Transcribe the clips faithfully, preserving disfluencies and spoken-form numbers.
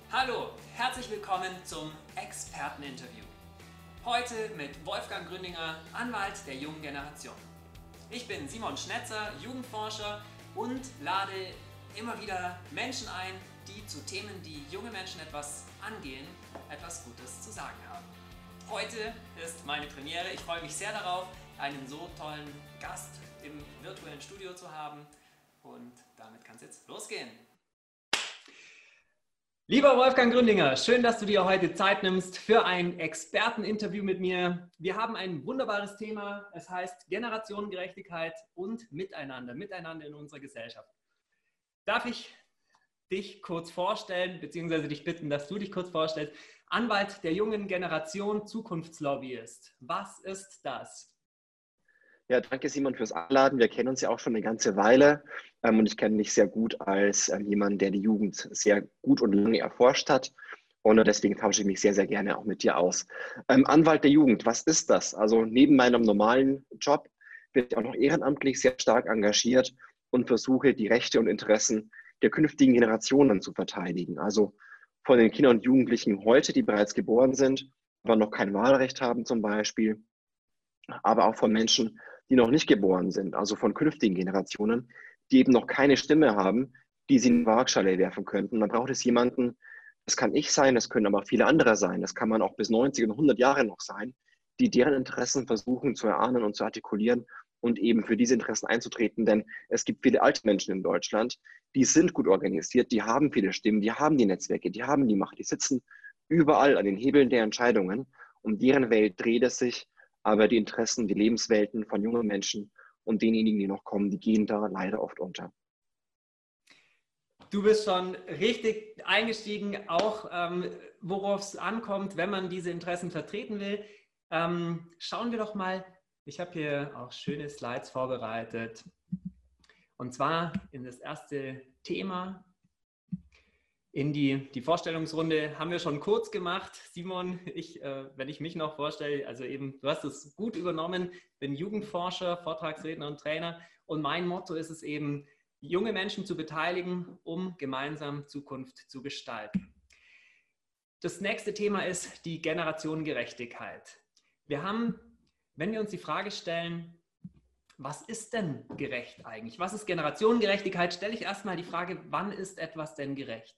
Hallo, herzlich willkommen zum Experteninterview. Heute mit Wolfgang Gründinger, Anwalt der jungen Generation. Ich bin Simon Schnetzer, Jugendforscher und lade immer wieder Menschen ein, die zu Themen, die junge Menschen etwas angehen, etwas Gutes zu sagen haben. Heute ist meine Premiere. Ich freue mich sehr darauf, einen so tollen Gast im virtuellen Studio zu haben. Und damit kann es jetzt losgehen. Lieber Wolfgang Gründinger, schön, dass du dir heute Zeit nimmst für ein Experteninterview mit mir. Wir haben ein wunderbares Thema. Es heißt Generationengerechtigkeit und Miteinander, Miteinander in unserer Gesellschaft. Darf ich dich kurz vorstellen, beziehungsweise dich bitten, dass du dich kurz vorstellst? Anwalt der jungen Generation, Zukunftslobbyist. Was ist das? Ja, danke Simon fürs Einladen. Wir kennen uns ja auch schon eine ganze Weile ähm, und ich kenne dich sehr gut als ähm, jemand, der die Jugend sehr gut und lange erforscht hat und deswegen tausche ich mich sehr, sehr gerne auch mit dir aus. Ähm, Anwalt der Jugend, was ist das? Also neben meinem normalen Job bin ich auch noch ehrenamtlich sehr stark engagiert und versuche, die Rechte und Interessen der künftigen Generationen zu verteidigen. Also von den Kindern und Jugendlichen heute, die bereits geboren sind, aber noch kein Wahlrecht haben zum Beispiel, aber auch von Menschen, die noch nicht geboren sind, also von künftigen Generationen, die eben noch keine Stimme haben, die sie in die Waagschale werfen könnten. Und dann braucht es jemanden, das kann ich sein, das können aber viele andere sein, das kann man auch bis neunzig und hundert Jahre noch sein, die deren Interessen versuchen zu erahnen und zu artikulieren und eben für diese Interessen einzutreten. Denn es gibt viele alte Menschen in Deutschland, die sind gut organisiert, die haben viele Stimmen, die haben die Netzwerke, die haben die Macht, die sitzen überall an den Hebeln der Entscheidungen. Um deren Welt dreht es sich, aber die Interessen, die Lebenswelten von jungen Menschen und denjenigen, die noch kommen, die gehen da leider oft unter. Du bist schon richtig eingestiegen, auch ähm, worauf es ankommt, wenn man diese Interessen vertreten will. Ähm, schauen wir doch mal, ich habe hier auch schöne Slides vorbereitet. Und zwar in das erste Thema. In die, die Vorstellungsrunde haben wir schon kurz gemacht. Simon, ich, äh, wenn ich mich noch vorstelle, also eben, du hast es gut übernommen, bin Jugendforscher, Vortragsredner und Trainer und mein Motto ist es eben, junge Menschen zu beteiligen, um gemeinsam Zukunft zu gestalten. Das nächste Thema ist die Generationengerechtigkeit. Wir haben, wenn wir uns die Frage stellen, was ist denn gerecht eigentlich? Was ist Generationengerechtigkeit? Stelle ich erstmal die Frage, wann ist etwas denn gerecht?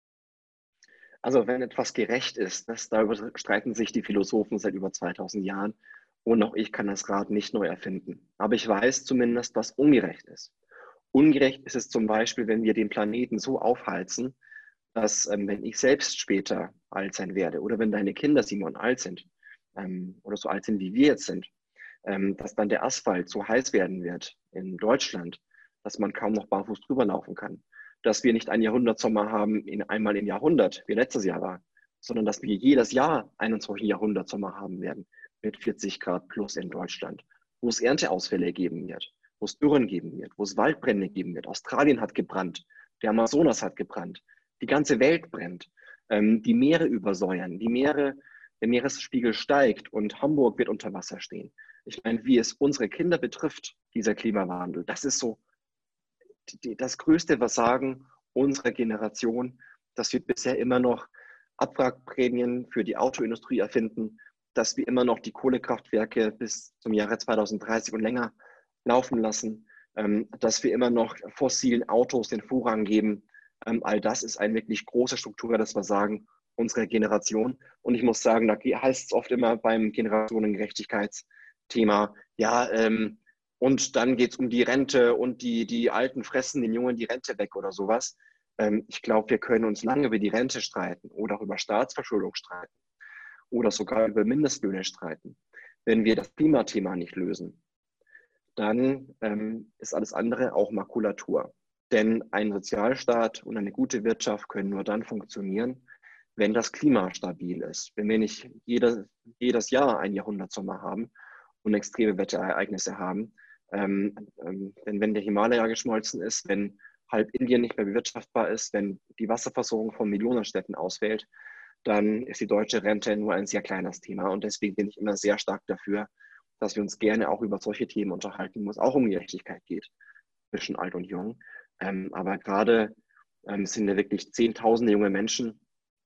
Also wenn etwas gerecht ist, das, darüber streiten sich die Philosophen seit über zweitausend Jahren und auch ich kann das Rad nicht neu erfinden. Aber ich weiß zumindest, was ungerecht ist. Ungerecht ist es zum Beispiel, wenn wir den Planeten so aufheizen, dass ähm, wenn ich selbst später alt sein werde oder wenn deine Kinder, Simon, alt sind ähm, oder so alt sind, wie wir jetzt sind, ähm, dass dann der Asphalt so heiß werden wird in Deutschland, dass man kaum noch barfuß drüber laufen kann. Dass wir nicht einen Jahrhundertsommer haben, in einmal im Jahrhundert, wie letztes Jahr war, sondern dass wir jedes Jahr einen solchen Jahrhundertsommer haben werden mit vierzig Grad plus in Deutschland, wo es Ernteausfälle geben wird, wo es Dürren geben wird, wo es Waldbrände geben wird. Australien hat gebrannt, der Amazonas hat gebrannt, die ganze Welt brennt, ähm, die Meere übersäuern, die Meere, der Meeresspiegel steigt und Hamburg wird unter Wasser stehen. Ich meine, wie es unsere Kinder betrifft, dieser Klimawandel, das ist so die, das größte Versagen unserer Generation, dass wir bisher immer noch Abwrackprämien für die Autoindustrie erfinden, dass wir immer noch die Kohlekraftwerke bis zum Jahre zweitausenddreißig und länger laufen lassen, ähm, dass wir immer noch fossilen Autos den Vorrang geben. Ähm, all das ist ein wirklich großes strukturelles Versagen unserer Generation. Und ich muss sagen, da heißt es oft immer beim Generationengerechtigkeitsthema, ja, ähm, und dann geht es um die Rente und die, die Alten fressen den Jungen die Rente weg oder sowas. Ähm, ich glaube, wir können uns lange über die Rente streiten oder auch über Staatsverschuldung streiten oder sogar über Mindestlöhne streiten. Wenn wir das Klimathema nicht lösen, dann ähm, ist alles andere auch Makulatur. Denn ein Sozialstaat und eine gute Wirtschaft können nur dann funktionieren, wenn das Klima stabil ist. Wenn wir nicht jede, jedes Jahr einen Jahrhundertsommer haben und extreme Wetterereignisse haben, ähm, ähm, denn wenn der Himalaya geschmolzen ist, wenn halb Indien nicht mehr bewirtschaftbar ist, wenn die Wasserversorgung von Millionenstädten ausfällt, dann ist die deutsche Rente nur ein sehr kleines Thema. Und deswegen bin ich immer sehr stark dafür, dass wir uns gerne auch über solche Themen unterhalten, wo es auch um Gerechtigkeit geht, zwischen alt und jung. Ähm, aber gerade ähm, sind ja wirklich zehntausende junge Menschen,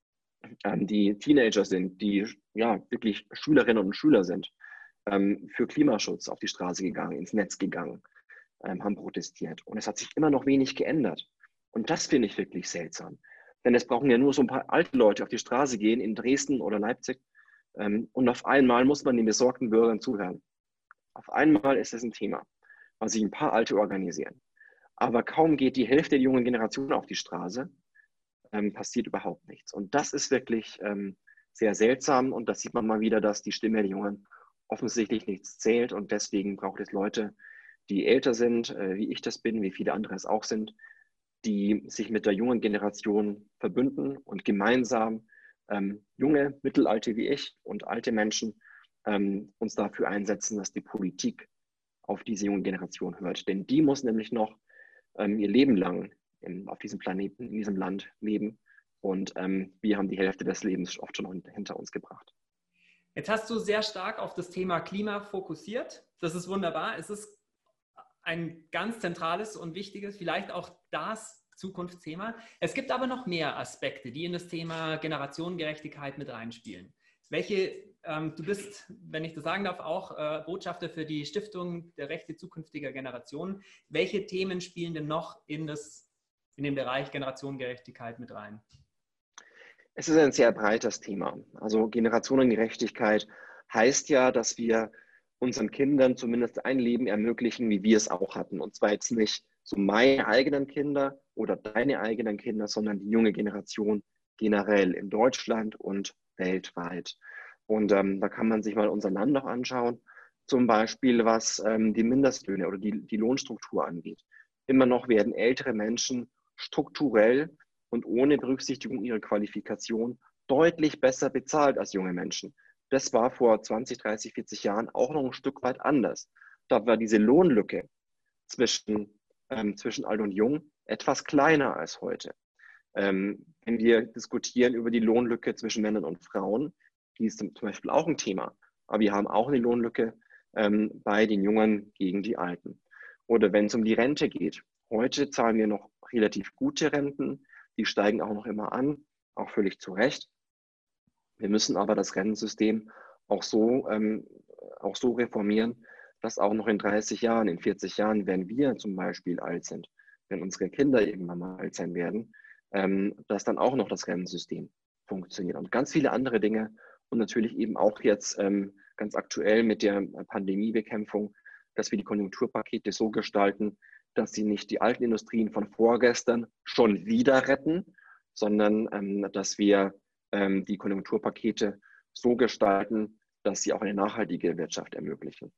ähm, die Teenager sind, die ja wirklich Schülerinnen und Schüler sind, ähm, für Klimaschutz auf die Straße gegangen, ins Netz gegangen, ähm, haben protestiert. Und es hat sich immer noch wenig geändert. Und das finde ich wirklich seltsam. Denn es brauchen ja nur so ein paar alte Leute auf die Straße gehen in Dresden oder Leipzig. Ähm, und auf einmal muss man den besorgten Bürgern zuhören. Auf einmal ist es ein Thema, weil sich ein paar Alte organisieren. Aber kaum geht die Hälfte der jungen Generation auf die Straße, ähm, passiert überhaupt nichts. Und das ist wirklich ähm, sehr seltsam. Und da sieht man mal wieder, dass die Stimme der Jungen offensichtlich nichts zählt. Und deswegen braucht es Leute, die älter sind, äh, wie ich das bin, wie viele andere es auch sind, die sich mit der jungen Generation verbünden und gemeinsam ähm, junge, mittelalte wie ich und alte Menschen ähm, uns dafür einsetzen, dass die Politik auf diese junge Generation hört. Denn die muss nämlich noch ähm, ihr Leben lang in, auf diesem Planeten, in diesem Land leben. Und ähm, wir haben die Hälfte des Lebens oft schon hinter uns gebracht. Jetzt hast du sehr stark auf das Thema Klima fokussiert. Das ist wunderbar. Es ist ein ganz zentrales und wichtiges, vielleicht auch das Zukunftsthema. Es gibt aber noch mehr Aspekte, die in das Thema Generationengerechtigkeit mit reinspielen. Welche, ähm, du bist, wenn ich das sagen darf, auch äh, Botschafter für die Stiftung der Rechte zukünftiger Generationen. Welche Themen spielen denn noch in, das, in den Bereich Generationengerechtigkeit mit rein? Es ist ein sehr breites Thema. Also Generationengerechtigkeit heißt ja, dass wir unseren Kindern zumindest ein Leben ermöglichen, wie wir es auch hatten. Und zwar jetzt nicht so meine eigenen Kinder oder deine eigenen Kinder, sondern die junge Generation generell in Deutschland und weltweit. Und ähm, da kann man sich mal unser Land noch anschauen, zum Beispiel was ähm, die Mindestlöhne oder die, die Lohnstruktur angeht. Immer noch werden ältere Menschen strukturell und ohne Berücksichtigung ihrer Qualifikation deutlich besser bezahlt als junge Menschen. Das war vor zwanzig, dreißig, vierzig Jahren auch noch ein Stück weit anders. Da war diese Lohnlücke zwischen, ähm, zwischen alt und jung etwas kleiner als heute. Ähm, wenn wir diskutieren über die Lohnlücke zwischen Männern und Frauen, die ist zum Beispiel auch ein Thema. Aber wir haben auch eine Lohnlücke ähm, bei den Jungen gegen die Alten. Oder wenn es um die Rente geht. Heute zahlen wir noch relativ gute Renten. Die steigen auch noch immer an, auch völlig zu Recht. Wir müssen aber das Rentensystem auch so, ähm, auch so reformieren, dass auch noch in dreißig Jahren, in vierzig Jahren, wenn wir zum Beispiel alt sind, wenn unsere Kinder irgendwann mal alt sein werden, ähm, dass dann auch noch das Rentensystem funktioniert. Und ganz viele andere Dinge. Und natürlich eben auch jetzt ähm, ganz aktuell mit der Pandemiebekämpfung, dass wir die Konjunkturpakete so gestalten, dass sie nicht die alten Industrien von vorgestern schon wieder retten, sondern ähm, dass wir ähm, die Konjunkturpakete so gestalten, dass sie auch eine nachhaltige Wirtschaft ermöglichen.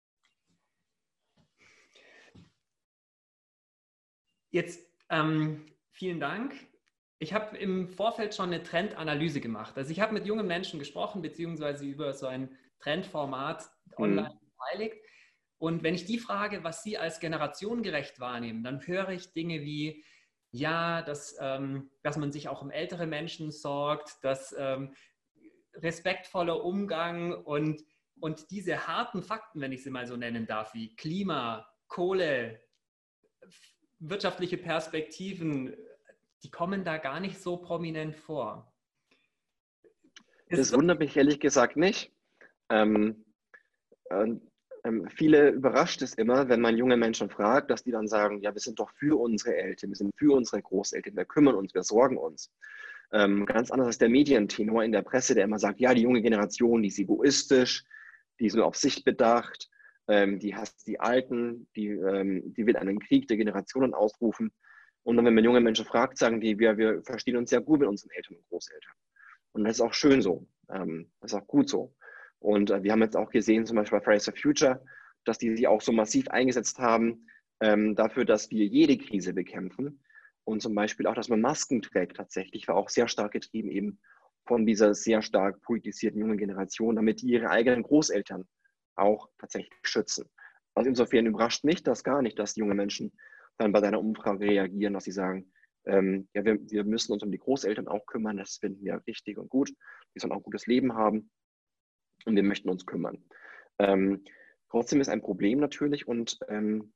Jetzt ähm, vielen Dank. Ich habe im Vorfeld schon eine Trendanalyse gemacht. Also ich habe mit jungen Menschen gesprochen, beziehungsweise über so ein Trendformat online Hm. beteiligt. Und wenn ich die frage, was sie als generationengerecht wahrnehmen, dann höre ich Dinge wie, ja, dass, ähm, dass man sich auch um ältere Menschen sorgt, dass ähm, respektvoller Umgang und, und diese harten Fakten, wenn ich sie mal so nennen darf, wie Klima, Kohle, wirtschaftliche Perspektiven, die kommen da gar nicht so prominent vor. Das wundert mich ehrlich gesagt nicht. Ähm, ähm, ähm, viele überrascht es immer, wenn man junge Menschen fragt, dass die dann sagen, ja, wir sind doch für unsere Eltern, wir sind für unsere Großeltern, wir kümmern uns, wir sorgen uns. Ähm, ganz anders als der Medientenor in der Presse, der immer sagt, ja, die junge Generation, die ist egoistisch, die ist nur auf sich bedacht, ähm, die hasst die Alten, die, ähm, die will einen Krieg der Generationen ausrufen. Und dann, wenn man junge Menschen fragt, sagen die, wir, wir verstehen uns sehr gut mit unseren Eltern und Großeltern. Und das ist auch schön so. Ähm, das ist auch gut so. Und äh, wir haben jetzt auch gesehen, zum Beispiel bei Fridays for Future, dass die sich auch so massiv eingesetzt haben ähm, dafür, dass wir jede Krise bekämpfen. Und zum Beispiel auch, dass man Masken trägt tatsächlich, war auch sehr stark getrieben eben von dieser sehr stark politisierten jungen Generation, damit die ihre eigenen Großeltern auch tatsächlich schützen. Also insofern überrascht mich das gar nicht, dass junge Menschen dann bei deiner Umfrage reagieren, dass sie sagen, ähm, ja, wir, wir müssen uns um die Großeltern auch kümmern, das finden wir richtig und gut, die sollen auch ein gutes Leben haben und wir möchten uns kümmern. Ähm, trotzdem ist ein Problem natürlich und ähm,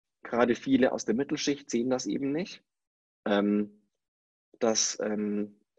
gerade viele aus der Mittelschicht sehen das eben nicht, ähm, dass, ähm,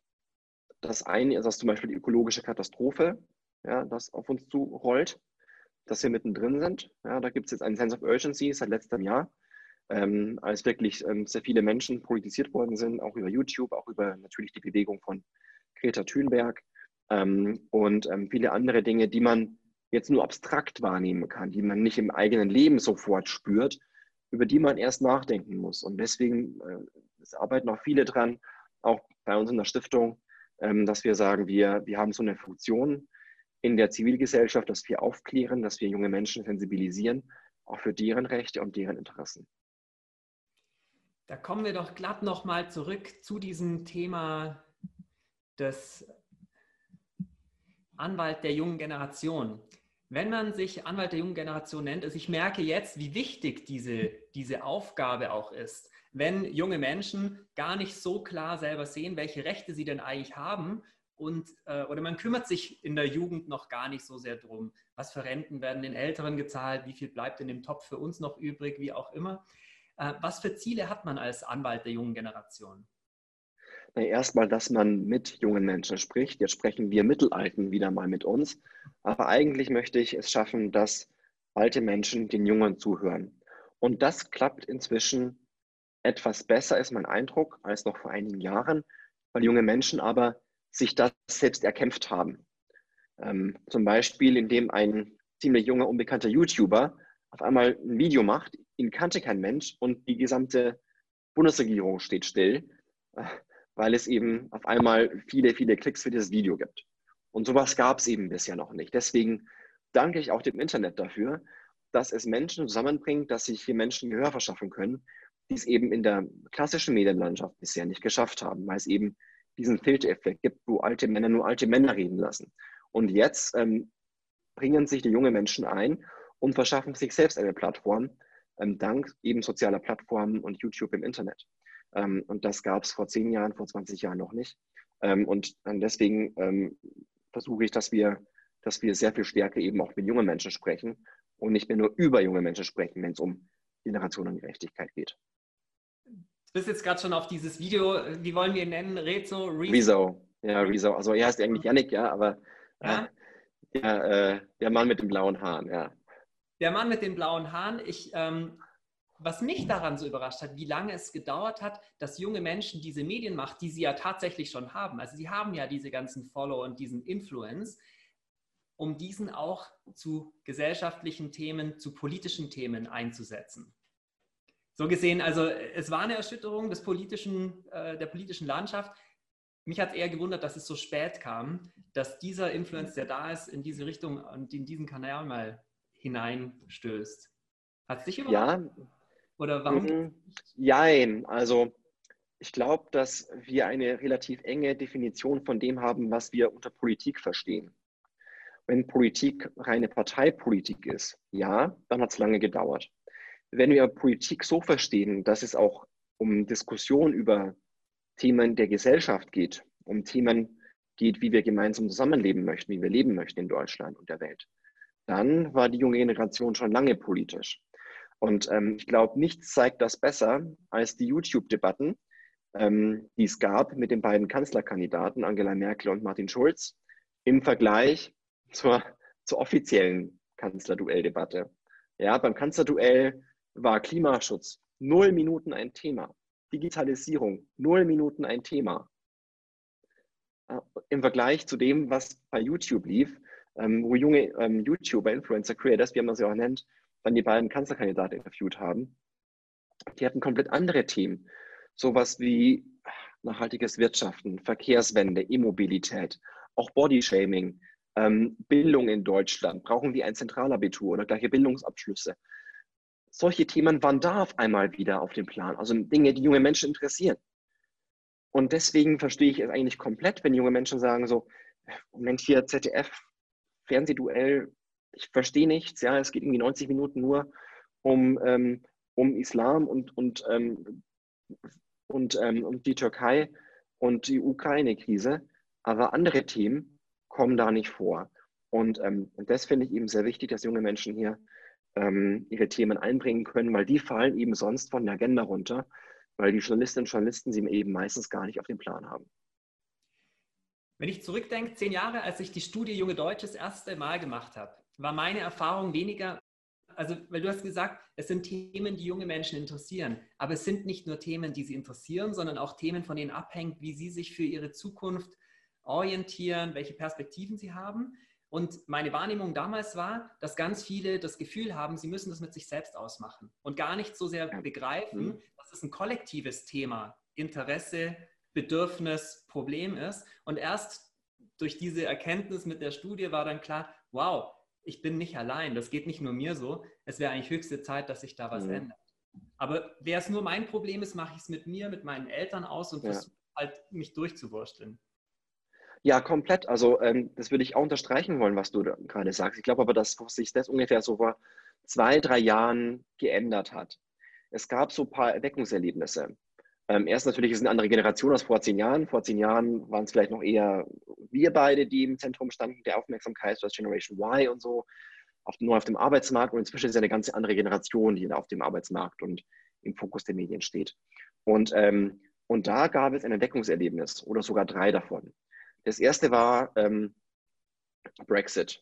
Das eine ist das zum Beispiel die ökologische Katastrophe, ja, das auf uns zurollt, dass wir mittendrin sind. Ja, da gibt es jetzt einen Sense of Urgency seit letztem Jahr, ähm, als wirklich ähm, sehr viele Menschen politisiert worden sind, auch über YouTube, auch über natürlich die Bewegung von Greta Thunberg ähm, und ähm, viele andere Dinge, die man jetzt nur abstrakt wahrnehmen kann, die man nicht im eigenen Leben sofort spürt, über die man erst nachdenken muss. Und deswegen äh, es arbeiten auch viele dran, auch bei uns in der Stiftung, ähm, dass wir sagen, wir, wir haben so eine Funktion in der Zivilgesellschaft, dass wir aufklären, dass wir junge Menschen sensibilisieren, auch für deren Rechte und deren Interessen. Da kommen wir doch glatt nochmal zurück zu diesem Thema des Anwalt der jungen Generation. Wenn man sich Anwalt der jungen Generation nennt, also ich merke jetzt, wie wichtig diese, diese Aufgabe auch ist, wenn junge Menschen gar nicht so klar selber sehen, welche Rechte sie denn eigentlich haben und äh, oder man kümmert sich in der Jugend noch gar nicht so sehr drum, was für Renten werden den Älteren gezahlt, wie viel bleibt in dem Topf für uns noch übrig, wie auch immer. Äh, was für Ziele hat man als Anwalt der jungen Generation? Na, erstmal, dass man mit jungen Menschen spricht. Jetzt sprechen wir Mittelalten wieder mal mit uns. Aber eigentlich möchte ich es schaffen, dass alte Menschen den Jungen zuhören. Und das klappt inzwischen etwas besser, ist mein Eindruck, als noch vor einigen Jahren, weil junge Menschen aber sich das selbst erkämpft haben. Ähm, zum Beispiel, indem ein ziemlich junger, unbekannter YouTuber auf einmal ein Video macht, ihn kannte kein Mensch und die gesamte Bundesregierung steht still, äh, weil es eben auf einmal viele, viele Klicks für dieses Video gibt. Und sowas gab es eben bisher noch nicht. Deswegen danke ich auch dem Internet dafür, dass es Menschen zusammenbringt, dass sich hier Menschen Gehör verschaffen können, die es eben in der klassischen Medienlandschaft bisher nicht geschafft haben, weil es eben diesen Filtereffekt gibt, wo alte Männer nur alte Männer reden lassen. Und jetzt ähm, bringen sich die jungen Menschen ein und verschaffen sich selbst eine Plattform, ähm, dank eben sozialer Plattformen und YouTube im Internet. Ähm, und das gab es vor zehn Jahren, vor zwanzig Jahren noch nicht. Ähm, und deswegen ähm, versuche ich, dass wir, dass wir sehr viel stärker eben auch mit jungen Menschen sprechen und nicht mehr nur über junge Menschen sprechen, wenn es um Generationengerechtigkeit geht. Du bist jetzt gerade schon auf dieses Video, wie wollen wir ihn nennen? Rezo? Rezo. Ja, Rezo. Also er heißt eigentlich Yannick, ja, aber äh, Ja? der, äh, der Mann mit den blauen Haaren, ja. Der Mann mit den blauen Haaren. Ich, ähm, was mich daran so überrascht hat, wie lange es gedauert hat, dass junge Menschen diese Medienmacht, die sie ja tatsächlich schon haben, also sie haben ja diese ganzen Follower und diesen Influence, um diesen auch zu gesellschaftlichen Themen, zu politischen Themen einzusetzen. So gesehen, also es war eine Erschütterung des politischen, äh, der politischen Landschaft. Mich hat es eher gewundert, dass es so spät kam, dass dieser Influence, der da ist, in diese Richtung und in diesen Kanal mal hineinstößt. Hat es dich überrascht? Ja, Oder warum? mm, jein. Also ich glaube, dass wir eine relativ enge Definition von dem haben, was wir unter Politik verstehen. Wenn Politik reine Parteipolitik ist, ja, dann hat es lange gedauert. Wenn wir Politik so verstehen, dass es auch um Diskussion über Themen der Gesellschaft geht, um Themen geht, wie wir gemeinsam zusammenleben möchten, wie wir leben möchten in Deutschland und der Welt, dann war die junge Generation schon lange politisch. Und ähm, ich glaube, nichts zeigt das besser als die YouTube-Debatten, ähm, die es gab mit den beiden Kanzlerkandidaten, Angela Merkel und Martin Schulz, im Vergleich zur, zur offiziellen Kanzlerduelldebatte. Ja, beim Kanzlerduell war Klimaschutz null Minuten ein Thema. Digitalisierung null Minuten ein Thema. Äh, Im Vergleich zu dem, was bei YouTube lief, ähm, wo junge ähm, YouTuber, Influencer, Creators, wie man sie auch nennt, dann die beiden Kanzlerkandidaten interviewt haben. Die hatten komplett andere Themen. Sowas wie nachhaltiges Wirtschaften, Verkehrswende, E-Mobilität, auch Bodyshaming, ähm, Bildung in Deutschland. Brauchen wir ein Zentralabitur oder gleiche Bildungsabschlüsse? Solche Themen waren da auf einmal wieder auf dem Plan. Also Dinge, die junge Menschen interessieren. Und deswegen verstehe ich es eigentlich komplett, wenn junge Menschen sagen so, Moment, hier Z D F, Fernsehduell, ich verstehe nichts, ja, es geht irgendwie neunzig Minuten nur um, ähm, um Islam und, und, ähm, und, ähm, und die Türkei und die Ukraine-Krise, aber andere Themen kommen da nicht vor. Und, ähm, und das finde ich eben sehr wichtig, dass junge Menschen hier ähm, ihre Themen einbringen können, weil die fallen eben sonst von der Agenda runter, weil die Journalistinnen und Journalisten sie eben meistens gar nicht auf dem Plan haben. Wenn ich zurückdenke, zehn Jahre, als ich die Studie Junge Deutsche das erste Mal gemacht habe, war meine Erfahrung weniger, also weil du hast gesagt, es sind Themen, die junge Menschen interessieren, aber es sind nicht nur Themen, die sie interessieren, sondern auch Themen, von denen abhängt, wie sie sich für ihre Zukunft orientieren, welche Perspektiven sie haben. Und meine Wahrnehmung damals war, dass ganz viele das Gefühl haben, sie müssen das mit sich selbst ausmachen und gar nicht so sehr Ja. begreifen, Mhm. dass es ein kollektives Thema, Interesse, Bedürfnis, Problem ist. Und erst durch diese Erkenntnis mit der Studie war dann klar, wow, ich bin nicht allein, das geht nicht nur mir so. Es wäre eigentlich höchste Zeit, dass sich da was Mhm. ändert. Aber wer es nur mein Problem ist, mache ich es mit mir, mit meinen Eltern aus und Ja. versuche halt, mich durchzuwursteln. Ja, komplett. Also ähm, das würde ich auch unterstreichen wollen, was du da gerade sagst. Ich glaube aber, dass sich das ungefähr so vor zwei, drei Jahren geändert hat. Es gab so ein paar Erweckungserlebnisse. Ähm, erst natürlich ist es eine andere Generation als vor zehn Jahren. Vor zehn Jahren waren es vielleicht noch eher wir beide, die im Zentrum standen der Aufmerksamkeit, das Generation Y und so, auf, nur auf dem Arbeitsmarkt. Und inzwischen ist es eine ganz andere Generation, die auf dem Arbeitsmarkt und im Fokus der Medien steht. Und, ähm, und da gab es ein Erweckungserlebnis oder sogar drei davon. Das erste war ähm, Brexit.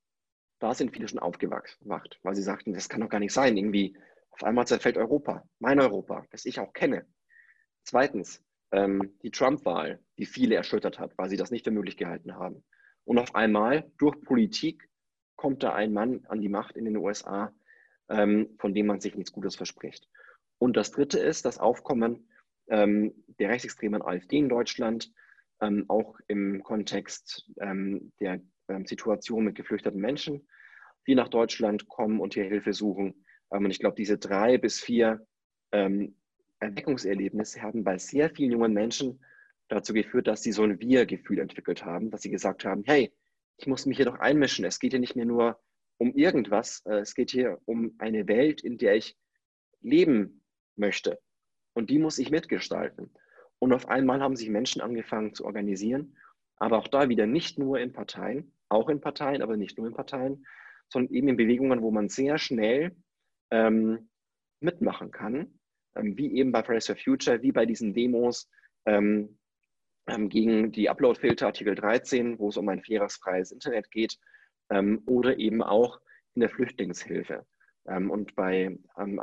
Da sind viele schon aufgewacht, weil sie sagten, das kann doch gar nicht sein. Irgendwie auf einmal zerfällt Europa, mein Europa, das ich auch kenne. Zweitens, ähm, die Trump-Wahl, die viele erschüttert hat, weil sie das nicht für möglich gehalten haben. Und auf einmal, durch Politik, kommt da ein Mann an die Macht in den U S A, ähm, von dem man sich nichts Gutes verspricht. Und das Dritte ist das Aufkommen ähm, der rechtsextremen AfD in Deutschland, ähm, auch im Kontext ähm, der ähm, Situation mit geflüchteten Menschen, die nach Deutschland kommen und hier Hilfe suchen. Ähm, und ich glaube, diese drei bis vier ähm, Erweckungserlebnisse haben bei sehr vielen jungen Menschen dazu geführt, dass sie so ein Wir-Gefühl entwickelt haben, dass sie gesagt haben, hey, ich muss mich hier doch einmischen. Es geht hier nicht mehr nur um irgendwas, es geht hier um eine Welt, in der ich leben möchte. Und die muss ich mitgestalten. Und auf einmal haben sich Menschen angefangen zu organisieren, aber auch da wieder nicht nur in Parteien, auch in Parteien, aber nicht nur in Parteien, sondern eben in Bewegungen, wo man sehr schnell ähm, mitmachen kann, ähm, wie eben bei Fridays for Future, wie bei diesen Demos ähm, ähm, gegen die Upload-Filter Artikel dreizehn, wo es um ein faires, freies Internet geht, ähm, oder eben auch in der Flüchtlingshilfe ähm, und bei ähm,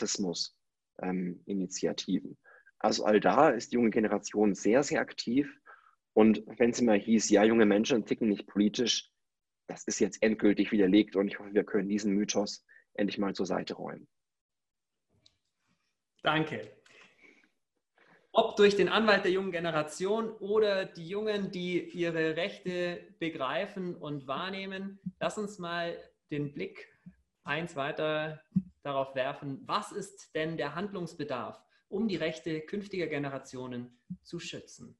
Antirassismus-Initiativen. Also all da ist die junge Generation sehr, sehr aktiv. Und wenn es immer hieß, ja, junge Menschen ticken nicht politisch, das ist jetzt endgültig widerlegt und ich hoffe, wir können diesen Mythos endlich mal zur Seite räumen. Danke. Ob durch den Anwalt der jungen Generation oder die Jungen, die ihre Rechte begreifen und wahrnehmen, lass uns mal den Blick eins weiter darauf werfen, was ist denn der Handlungsbedarf, um die Rechte künftiger Generationen zu schützen?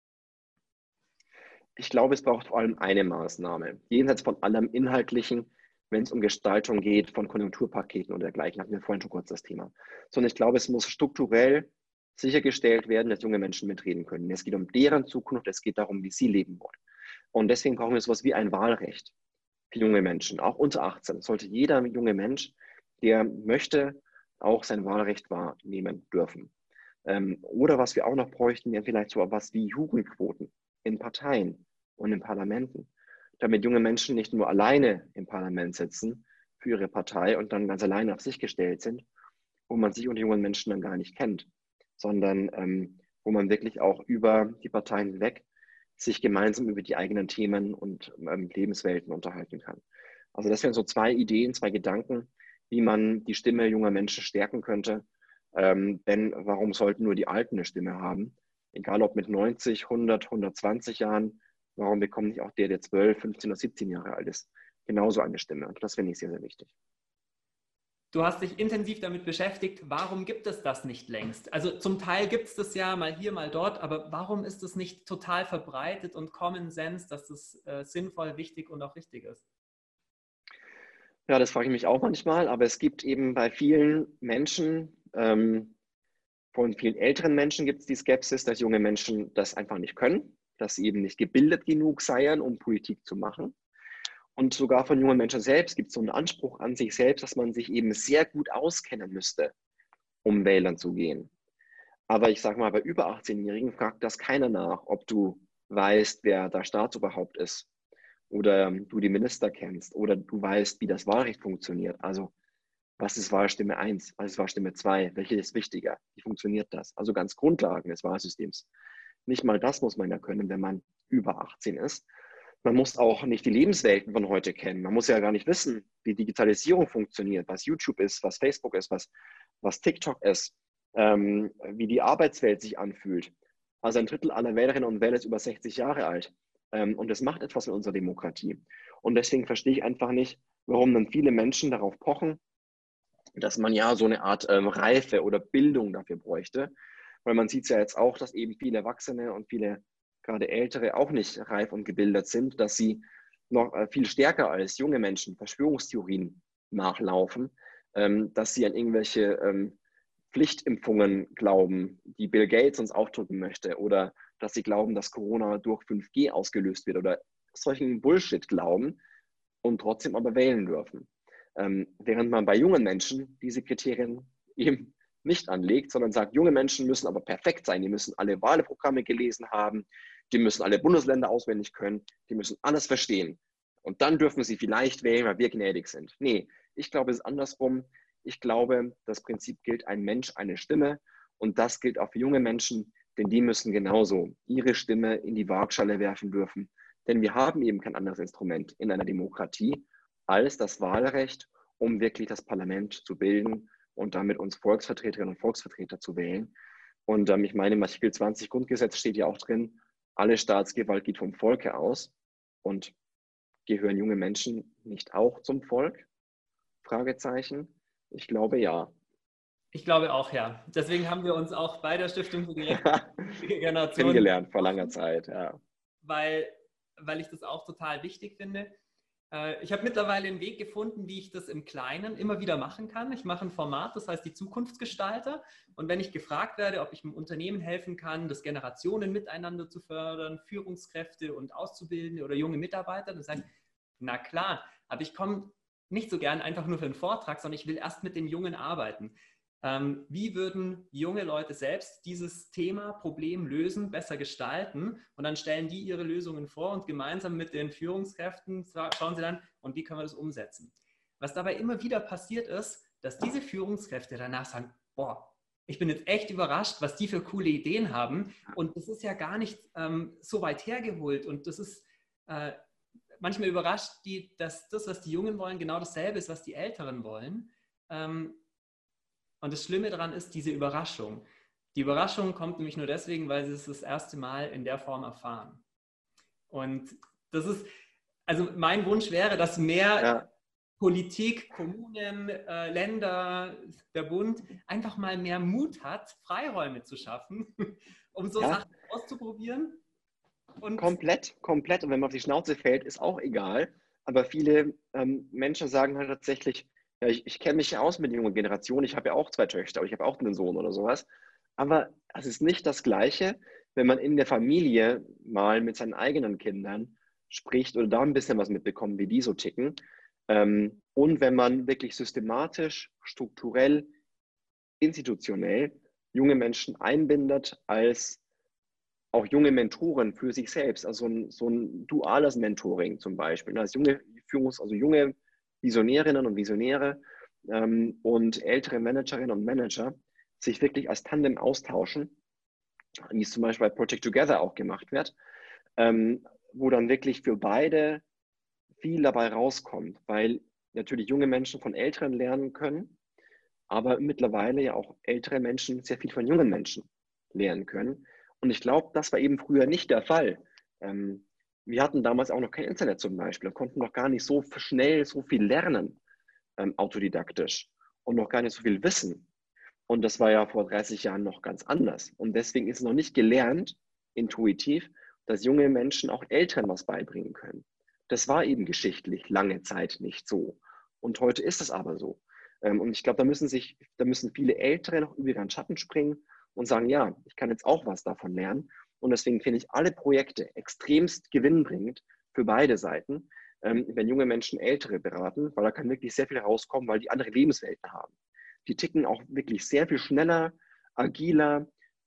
Ich glaube, es braucht vor allem eine Maßnahme, jenseits von allem Inhaltlichen, wenn es um Gestaltung geht, von Konjunkturpaketen oder dergleichen, hatten wir vorhin schon kurz das Thema. Sondern ich glaube, es muss strukturell sichergestellt werden, dass junge Menschen mitreden können. Es geht um deren Zukunft, es geht darum, wie sie leben wollen. Und deswegen brauchen wir sowas wie ein Wahlrecht für junge Menschen, auch unter achtzehn. Das sollte jeder junge Mensch, der möchte, auch sein Wahlrecht wahrnehmen dürfen. Ähm, oder was wir auch noch bräuchten, wäre vielleicht so etwas wie Jugendquoten in Parteien und in Parlamenten, damit junge Menschen nicht nur alleine im Parlament sitzen für ihre Partei und dann ganz alleine auf sich gestellt sind, wo man sich unter jungen Menschen dann gar nicht kennt, sondern ähm, wo man wirklich auch über die Parteien hinweg sich gemeinsam über die eigenen Themen und ähm, Lebenswelten unterhalten kann. Also das wären so zwei Ideen, zwei Gedanken, wie man die Stimme junger Menschen stärken könnte. Ähm, denn warum sollten nur die Alten eine Stimme haben? Egal ob mit neunzig, hundert, hundertzwanzig Jahren, warum bekommt nicht auch der, der zwölf, fünfzehn oder siebzehn Jahre alt ist, genauso eine Stimme? Und das finde ich sehr, sehr wichtig. Du hast dich intensiv damit beschäftigt, warum gibt es das nicht längst? Also zum Teil gibt es das ja mal hier, mal dort, aber warum ist es nicht total verbreitet und Common Sense, dass das äh, sinnvoll, wichtig und auch richtig ist? Ja, das frage ich mich auch manchmal, aber es gibt eben bei vielen Menschen, ähm, von vielen älteren Menschen gibt es die Skepsis, dass junge Menschen das einfach nicht können, dass sie eben nicht gebildet genug seien, um Politik zu machen. Und sogar von jungen Menschen selbst gibt es so einen Anspruch an sich selbst, dass man sich eben sehr gut auskennen müsste, um wählen zu gehen. Aber ich sage mal, bei über achtzehn-Jährigen fragt das keiner nach, ob du weißt, wer der Staatsoberhaupt ist oder ähm, du die Minister kennst oder du weißt, wie das Wahlrecht funktioniert. Also was ist Wahlstimme eins? Was ist Wahlstimme zwei? Welche ist wichtiger? Wie funktioniert das? Also ganz Grundlagen des Wahlsystems. Nicht mal das muss man ja können, wenn man über achtzehn ist. Man muss auch nicht die Lebenswelten von heute kennen. Man muss ja gar nicht wissen, wie Digitalisierung funktioniert, was YouTube ist, was Facebook ist, was, was TikTok ist, ähm, wie die Arbeitswelt sich anfühlt. Also ein Drittel aller Wählerinnen und Wähler ist über sechzig Jahre alt. Ähm, und das macht etwas mit unserer Demokratie. Und deswegen verstehe ich einfach nicht, warum dann viele Menschen darauf pochen, dass man ja so eine Art ähm, Reife oder Bildung dafür bräuchte. Weil man sieht ja jetzt auch, dass eben viele Erwachsene und viele gerade Ältere auch nicht reif und gebildet sind, dass sie noch äh, viel stärker als junge Menschen Verschwörungstheorien nachlaufen, ähm, dass sie an irgendwelche ähm, Pflichtimpfungen glauben, die Bill Gates uns aufdrücken möchte, oder dass sie glauben, dass Corona durch fünf G ausgelöst wird oder solchen Bullshit glauben und trotzdem aber wählen dürfen. Ähm, während man bei jungen Menschen diese Kriterien eben nicht anlegt, sondern sagt, junge Menschen müssen aber perfekt sein, die müssen alle Wahlprogramme gelesen haben, die müssen alle Bundesländer auswendig können, die müssen alles verstehen. Und dann dürfen sie vielleicht wählen, weil wir gnädig sind. Nee, ich glaube, es ist andersrum. Ich glaube, das Prinzip gilt, ein Mensch, eine Stimme. Und das gilt auch für junge Menschen, denn die müssen genauso ihre Stimme in die Waagschale werfen dürfen. Denn wir haben eben kein anderes Instrument in einer Demokratie als das Wahlrecht, um wirklich das Parlament zu bilden und damit uns Volksvertreterinnen und Volksvertreter zu wählen. Und ähm, ich meine, im Artikel zwanzig Grundgesetz steht ja auch drin, alle Staatsgewalt geht vom Volke aus. Und gehören junge Menschen nicht auch zum Volk? Fragezeichen. Ich glaube ja. Ich glaube auch, ja. Deswegen haben wir uns auch bei der Stiftung für gerechte Generation kennengelernt vor langer Zeit, ja. Weil, weil ich das auch total wichtig finde. Ich habe mittlerweile einen Weg gefunden, wie ich das im Kleinen immer wieder machen kann. Ich mache ein Format, das heißt die Zukunftsgestalter. Und wenn ich gefragt werde, ob ich einem Unternehmen helfen kann, das Generationen miteinander zu fördern, Führungskräfte und Auszubildende oder junge Mitarbeiter, dann sage ich, na klar, aber ich komme nicht so gern einfach nur für einen Vortrag, sondern ich will erst mit den Jungen arbeiten. Ähm, wie würden junge Leute selbst dieses Thema, Problem lösen, besser gestalten? Und dann stellen die ihre Lösungen vor und gemeinsam mit den Führungskräften schauen sie dann, und wie können wir das umsetzen? Was dabei immer wieder passiert ist, dass diese Führungskräfte danach sagen, boah, ich bin jetzt echt überrascht, was die für coole Ideen haben. Und das ist ja gar nicht ähm, so weit hergeholt. Und das ist äh, manchmal überrascht die, dass das, was die Jungen wollen, genau dasselbe ist, was die Älteren wollen. Ähm, Und das Schlimme daran ist diese Überraschung. Die Überraschung kommt nämlich nur deswegen, weil sie es das erste Mal in der Form erfahren. Und das ist, also mein Wunsch wäre, dass mehr ja. Politik, Kommunen, äh, Länder, der Bund einfach mal mehr Mut hat, Freiräume zu schaffen, um so ja. Sachen auszuprobieren. Und komplett, komplett. Und wenn man auf die Schnauze fällt, ist auch egal. Aber viele ähm, Menschen sagen halt tatsächlich, ja, ich, ich kenne mich ja aus mit der jungen Generation, ich habe ja auch zwei Töchter, oder ich habe auch einen Sohn oder sowas. Aber es ist nicht das Gleiche, wenn man in der Familie mal mit seinen eigenen Kindern spricht oder da ein bisschen was mitbekommt, wie die so ticken. Ähm, und wenn man wirklich systematisch, strukturell, institutionell junge Menschen einbindet als auch junge Mentoren für sich selbst, also so ein, so ein duales Mentoring zum Beispiel. Als junge Führungs-, also junge Visionärinnen und Visionäre ähm, und ältere Managerinnen und Manager sich wirklich als Tandem austauschen, wie es zum Beispiel bei Project Together auch gemacht wird, ähm, wo dann wirklich für beide viel dabei rauskommt, weil natürlich junge Menschen von Älteren lernen können, aber mittlerweile ja auch ältere Menschen sehr viel von jungen Menschen lernen können. Und ich glaube, das war eben früher nicht der Fall. Ähm, wir hatten damals auch noch kein Internet zum Beispiel und konnten noch gar nicht so schnell so viel lernen, ähm, autodidaktisch und noch gar nicht so viel wissen. Und das war ja vor dreißig Jahren noch ganz anders. Und deswegen ist es noch nicht gelernt, intuitiv, dass junge Menschen auch Älteren was beibringen können. Das war eben geschichtlich lange Zeit nicht so. Und heute ist es aber so. Ähm, und ich glaube, da müssen sich, da müssen viele Ältere noch über ihren Schatten springen und sagen, ja, ich kann jetzt auch was davon lernen. Und deswegen finde ich alle Projekte extremst gewinnbringend für beide Seiten, ähm, wenn junge Menschen Ältere beraten, weil da kann wirklich sehr viel rauskommen, weil die andere Lebenswelten haben. Die ticken auch wirklich sehr viel schneller, agiler,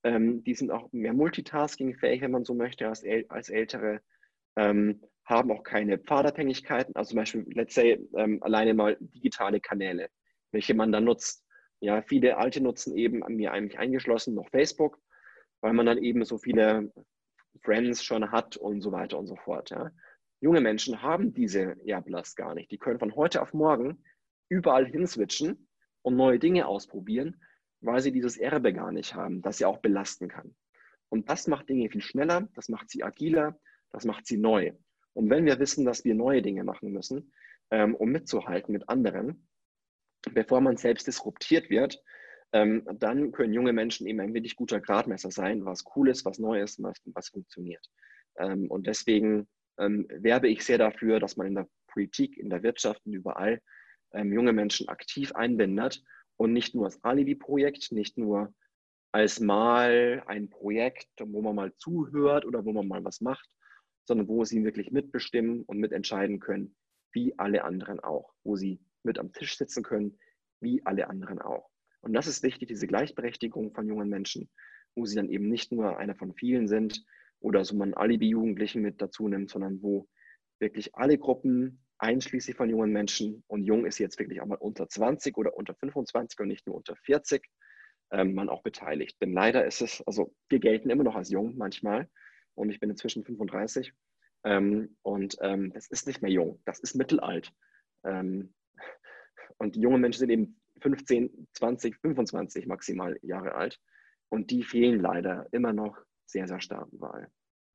Ähm, die sind auch mehr multitaskingfähig, wenn man so möchte, als, äl als Ältere. Ähm, haben auch keine Pfadabhängigkeiten. Also zum Beispiel, let's say, ähm, alleine mal digitale Kanäle, welche man dann nutzt. Ja, viele Alte nutzen eben, an mir eigentlich eingeschlossen, noch Facebook, weil man dann eben so viele Friends schon hat und so weiter und so fort. Ja. Junge Menschen haben diese Erblast gar nicht. Die können von heute auf morgen überall hinswitchen und neue Dinge ausprobieren, weil sie dieses Erbe gar nicht haben, das sie auch belasten kann. Und das macht Dinge viel schneller, das macht sie agiler, das macht sie neu. Und wenn wir wissen, dass wir neue Dinge machen müssen, ähm, um mitzuhalten mit anderen, bevor man selbst disruptiert wird, ähm, dann können junge Menschen eben ein wirklich guter Gradmesser sein, was cool ist, was neu ist, was, was funktioniert. Ähm, und deswegen ähm, werbe ich sehr dafür, dass man in der Politik, in der Wirtschaft und überall ähm, junge Menschen aktiv einbindet und nicht nur als Alibi-Projekt, nicht nur als mal ein Projekt, wo man mal zuhört oder wo man mal was macht, sondern wo sie wirklich mitbestimmen und mitentscheiden können, wie alle anderen auch, wo sie mit am Tisch sitzen können, wie alle anderen auch. Und das ist wichtig, diese Gleichberechtigung von jungen Menschen, wo sie dann eben nicht nur einer von vielen sind oder so man Alibi-Jugendlichen mit dazu nimmt, sondern wo wirklich alle Gruppen, einschließlich von jungen Menschen, und jung ist jetzt wirklich auch mal unter zwanzig oder unter fünfundzwanzig und nicht nur unter vierzig, ähm, man auch beteiligt. Denn leider ist es, also wir gelten immer noch als jung manchmal und ich bin inzwischen fünfunddreißig ähm, und ähm, das ist nicht mehr jung, das ist mittelalt. Ähm, und die jungen Menschen sind eben fünfzehn, zwanzig, fünfundzwanzig maximal Jahre alt und die fehlen leider immer noch sehr, sehr stark überall.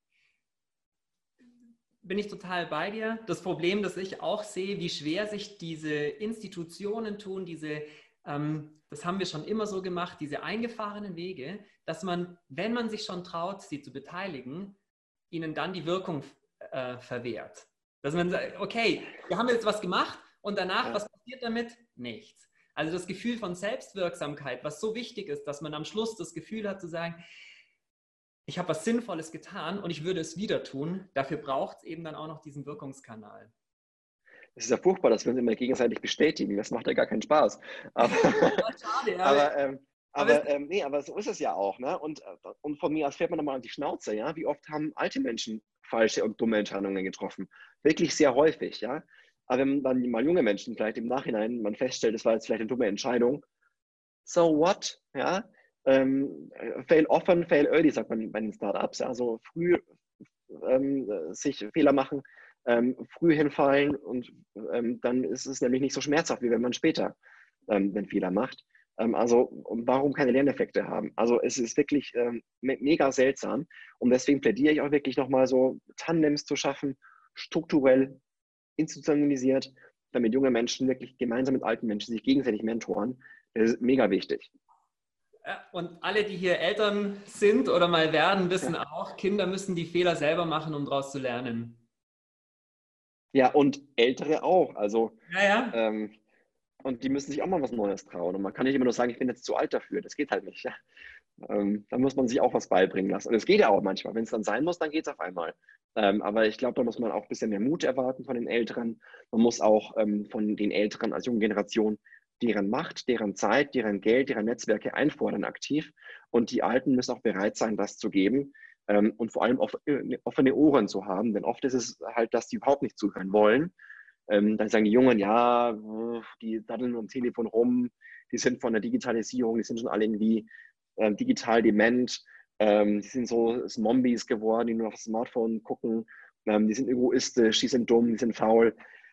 Bin ich total bei dir. Das Problem, das ich auch sehe, wie schwer sich diese Institutionen tun, diese, ähm, das haben wir schon immer so gemacht, diese eingefahrenen Wege, dass man, wenn man sich schon traut, sie zu beteiligen, ihnen dann die Wirkung äh, verwehrt. Dass man sagt, okay, wir haben jetzt was gemacht und danach, Ja. was passiert damit? Nichts. Also das Gefühl von Selbstwirksamkeit, was so wichtig ist, dass man am Schluss das Gefühl hat zu sagen, ich habe was Sinnvolles getan und ich würde es wieder tun. Dafür braucht es eben dann auch noch diesen Wirkungskanal. Es ist ja furchtbar, dass wir uns immer gegenseitig bestätigen. Das macht ja gar keinen Spaß. Aber, Schade, aber, aber, ähm, aber aber, ähm, nee, aber so ist es ja auch. Ne? Und, und von mir aus fährt man nochmal an die Schnauze. Ja? Wie oft haben alte Menschen falsche und dumme Entscheidungen getroffen? Wirklich sehr häufig. Ja? Aber wenn dann mal junge Menschen vielleicht im Nachhinein man feststellt, es war jetzt vielleicht eine dumme Entscheidung, so what? Ja? Ähm, fail often, fail early, sagt man bei den Startups. Ja? Also früh ähm, sich Fehler machen, ähm, früh hinfallen und ähm, dann ist es nämlich nicht so schmerzhaft, wie wenn man später ähm, den Fehler macht. Ähm, also warum keine Lerneffekte haben? Also es ist wirklich ähm, me mega seltsam und deswegen plädiere ich auch wirklich nochmal so Tandems zu schaffen, strukturell, institutionalisiert, damit junge Menschen wirklich gemeinsam mit alten Menschen sich gegenseitig mentoren. Das ist mega wichtig. Und alle, die hier Eltern sind oder mal werden, wissen Ja. auch, Kinder müssen die Fehler selber machen, um daraus zu lernen. Ja, und Ältere auch. Also, Ja, ja. ähm, und die müssen sich auch mal was Neues trauen. Und man kann nicht immer nur sagen, ich bin jetzt zu alt dafür. Das geht halt nicht. Ja? Ähm, da muss man sich auch was beibringen lassen. Und es geht ja auch manchmal. Wenn es dann sein muss, dann geht es auf einmal. Ähm, aber ich glaube, da muss man auch ein bisschen mehr Mut erwarten von den Älteren. Man muss auch ähm, von den Älteren als junge Generation deren Macht, deren Zeit, deren Geld, deren Netzwerke einfordern aktiv. Und die Alten müssen auch bereit sein, das zu geben. Ähm, und vor allem offene, offene Ohren zu haben. Denn oft ist es halt, dass die überhaupt nicht zuhören wollen. Ähm, dann sagen die Jungen, ja, die daddeln am Telefon rum, die sind von der Digitalisierung, die sind schon alle irgendwie äh, digital dement, ähm, die sind so Zombies geworden, die nur auf das Smartphone gucken, ähm, die sind egoistisch, die sind dumm, die sind faul.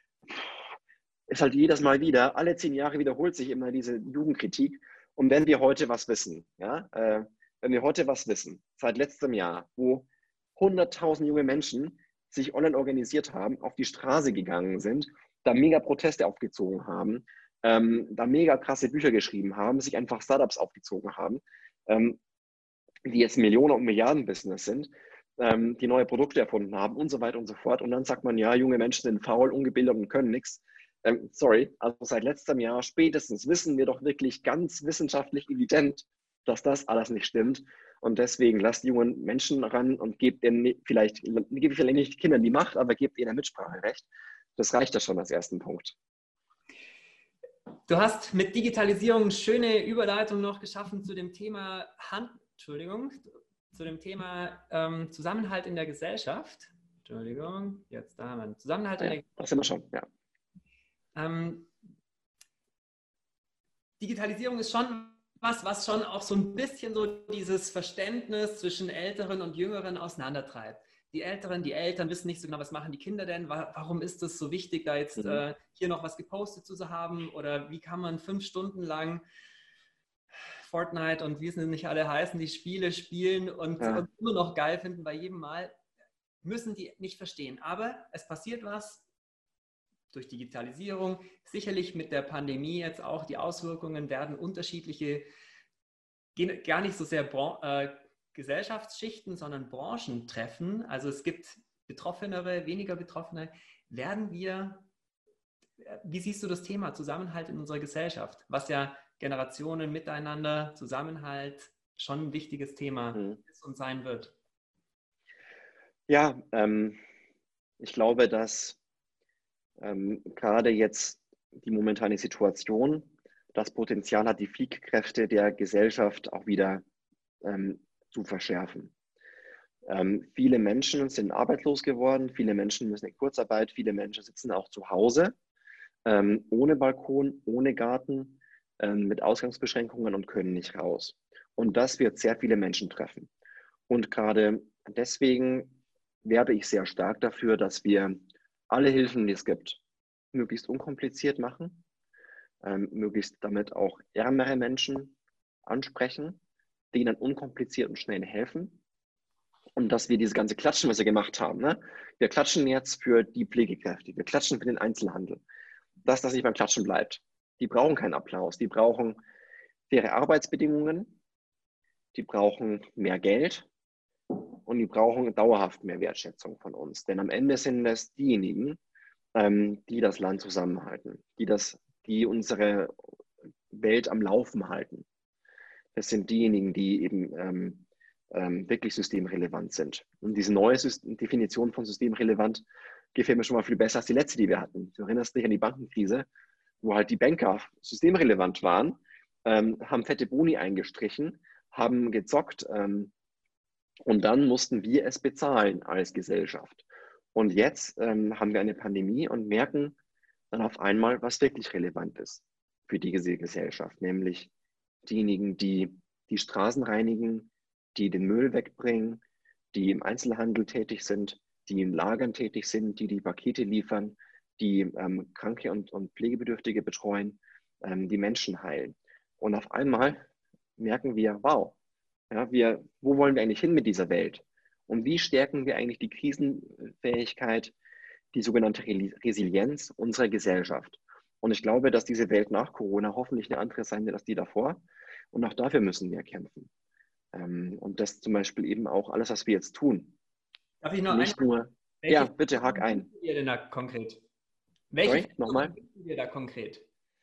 Ist halt jedes Mal wieder, alle zehn Jahre wiederholt sich immer diese Jugendkritik. Und wenn wir heute was wissen, ja, äh, wenn wir heute was wissen, seit letztem Jahr, wo hunderttausend junge Menschen sich online organisiert haben, auf die Straße gegangen sind, da mega Proteste aufgezogen haben, ähm, da mega krasse Bücher geschrieben haben, sich einfach Startups aufgezogen haben, ähm, die jetzt Millionen- und Milliarden-Business sind, ähm, die neue Produkte erfunden haben und so weiter und so fort. Und dann sagt man, ja, junge Menschen sind faul, ungebildet und können nichts. Ähm, sorry, also seit letztem Jahr spätestens wissen wir doch wirklich ganz wissenschaftlich evident, dass das alles nicht stimmt. Und deswegen lasst die jungen Menschen ran und gebt ihnen vielleicht, gebt vielleicht nicht Kindern die Macht, aber gebt ihnen Mitspracherecht. Das reicht ja schon als ersten Punkt. Du hast mit Digitalisierung eine schöne Überleitung noch geschaffen zu dem Thema Hand, Entschuldigung, zu dem Thema ähm, Zusammenhalt in der Gesellschaft. Entschuldigung, jetzt da haben wir Zusammenhalt Ah in ja, der das sind wir schon, ja. ähm, Digitalisierung ist schon was, was schon auch so ein bisschen so dieses Verständnis zwischen Älteren und Jüngeren auseinandertreibt. Die Älteren, die Eltern wissen nicht so genau, was machen die Kinder denn? Warum ist es so wichtig, da jetzt Mhm. äh, hier noch was gepostet zu haben? Oder wie kann man fünf Stunden lang Fortnite und wie es nicht alle heißen, die Spiele spielen und, Ja. und immer noch geil finden bei jedem Mal? Müssen die nicht verstehen. Aber es passiert was durch Digitalisierung, sicherlich mit der Pandemie jetzt auch, die Auswirkungen werden unterschiedliche, gehen gar nicht so sehr äh, Gesellschaftsschichten, sondern Branchen treffen. Also es gibt Betroffenere, weniger Betroffene. Werden wir, wie siehst du das Thema Zusammenhalt in unserer Gesellschaft, was ja Generationen miteinander, Zusammenhalt schon ein wichtiges Thema Mhm. ist und sein wird? Ja, ähm, ich glaube, dass ähm, gerade jetzt die momentane Situation das Potenzial hat, die Fliehkräfte der Gesellschaft auch wieder ähm, zu verschärfen. Ähm, viele Menschen sind arbeitslos geworden, viele Menschen müssen in Kurzarbeit, viele Menschen sitzen auch zu Hause, ähm, ohne Balkon, ohne Garten, ähm, mit Ausgangsbeschränkungen und können nicht raus. Und das wird sehr viele Menschen treffen. Und gerade deswegen werbe ich sehr stark dafür, dass wir alle Hilfen, die es gibt, möglichst unkompliziert machen, ähm, möglichst damit auch ärmere Menschen ansprechen, denen unkompliziert und schnell helfen. Und dass wir diese ganze Klatschen, was wir gemacht haben, ne? Wir klatschen jetzt für die Pflegekräfte, wir klatschen für den Einzelhandel. Dass das nicht beim Klatschen bleibt. Die brauchen keinen Applaus, die brauchen faire Arbeitsbedingungen, die brauchen mehr Geld und die brauchen dauerhaft mehr Wertschätzung von uns. Denn am Ende sind es diejenigen, ähm, die das Land zusammenhalten, die, das, die unsere Welt am Laufen halten. Das sind diejenigen, die eben ähm, ähm, wirklich systemrelevant sind. Und diese neue System Definition von systemrelevant gefällt mir schon mal viel besser als die letzte, die wir hatten. Du erinnerst dich an die Bankenkrise, wo halt die Banker systemrelevant waren, ähm, haben fette Boni eingestrichen, haben gezockt ähm, und dann mussten wir es bezahlen als Gesellschaft. Und jetzt ähm, haben wir eine Pandemie und merken dann auf einmal, was wirklich relevant ist für die Gesellschaft, nämlich diejenigen, die die Straßen reinigen, die den Müll wegbringen, die im Einzelhandel tätig sind, die in Lagern tätig sind, die die Pakete liefern, die ähm, Kranke und, und Pflegebedürftige betreuen, ähm, die Menschen heilen. Und auf einmal merken wir, wow, ja, wir, wo wollen wir eigentlich hin mit dieser Welt? Und wie stärken wir eigentlich die Krisenfähigkeit, die sogenannte Resilienz unserer Gesellschaft? Und ich glaube, dass diese Welt nach Corona hoffentlich eine andere sein wird als die davor. Und auch dafür müssen wir kämpfen. Ähm, und das zum Beispiel eben auch alles, was wir jetzt tun. Darf ich noch Nicht einmal, nur, ja, welche bitte hack Veränderungen ein. wünschen wir denn da konkret? Welche Sorry, Veränderungen nochmal. wünschen wir da konkret?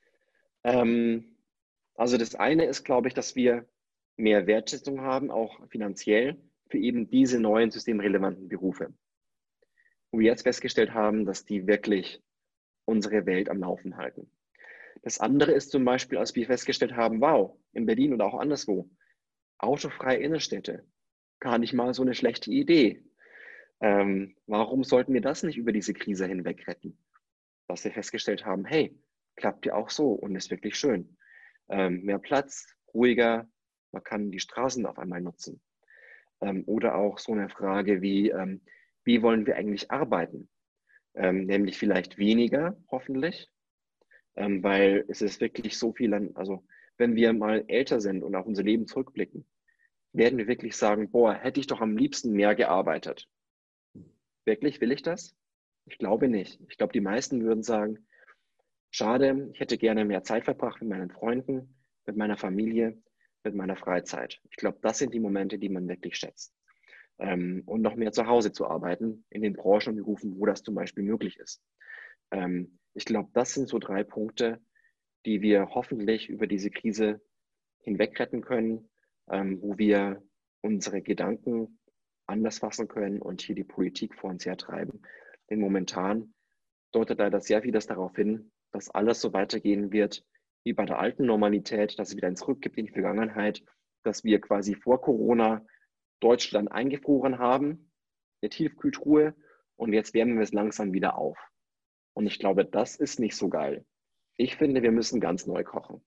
Ähm, also das eine ist, glaube ich, dass wir mehr Wertschätzung haben, auch finanziell, für eben diese neuen systemrelevanten Berufe. Wo wir jetzt festgestellt haben, dass die wirklich unsere Welt am Laufen halten. Das andere ist zum Beispiel, als wir festgestellt haben, wow, in Berlin oder auch anderswo, autofreie Innenstädte, gar nicht mal so eine schlechte Idee. Ähm, warum sollten wir das nicht über diese Krise hinweg retten? Dass wir festgestellt haben, hey, klappt ja auch so und ist wirklich schön. Ähm, mehr Platz, ruhiger, man kann die Straßen auf einmal nutzen. Ähm, oder auch so eine Frage wie, ähm, wie wollen wir eigentlich arbeiten? Ähm, nämlich vielleicht weniger, hoffentlich, ähm, weil es ist wirklich so viel an, also wenn wir mal älter sind und auf unser Leben zurückblicken, werden wir wirklich sagen, boah, hätte ich doch am liebsten mehr gearbeitet. Wirklich, will ich das? Ich glaube nicht. Ich glaube, die meisten würden sagen, schade, ich hätte gerne mehr Zeit verbracht mit meinen Freunden, mit meiner Familie, mit meiner Freizeit. Ich glaube, das sind die Momente, die man wirklich schätzt. Ähm, und noch mehr zu Hause zu arbeiten, in den Branchen und Berufen, wo das zum Beispiel möglich ist. Ähm, ich glaube, das sind so drei Punkte, die wir hoffentlich über diese Krise hinweg retten können, ähm, wo wir unsere Gedanken anders fassen können und hier die Politik vor uns hertreiben. Denn momentan deutet leider sehr vieles darauf hin, dass alles so weitergehen wird wie bei der alten Normalität, dass es wieder ein Zurück gibt in die Vergangenheit dass wir quasi vor Corona Deutschland eingefroren haben, eine Tiefkühltruhe, und jetzt wärmen wir es langsam wieder auf. Und ich glaube, das ist nicht so geil. Ich finde, wir müssen ganz neu kochen.